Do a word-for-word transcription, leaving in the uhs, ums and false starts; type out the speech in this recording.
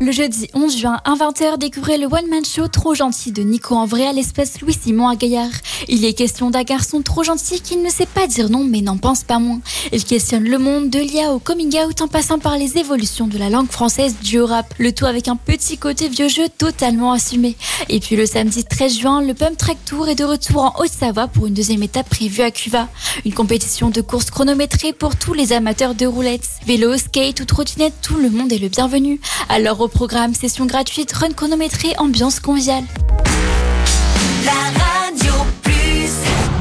Le jeudi onze juin à vingt heures, découvrez le one-man show Trop gentil de Nico en vrai à l'espace Louis-Simon à Gaillard. Il est question d'un garçon trop gentil qui ne sait pas dire non mais n'en pense pas moins. Il questionne le monde de l'I A au coming out en passant par les évolutions de la langue française du rap. Le tout avec un petit côté vieux jeu totalement assumé. Et puis le samedi treize juin, le Pump Track Tour est de retour en Haute-Savoie pour une deuxième étape prévue à Cuva. Une compétition de course chronométrée pour tous les amateurs de roulettes. Vélo, skate ou trottinette, tout le monde est le bienvenu. Alors au programme, session gratuite, run chronométrée, ambiance conviviale. La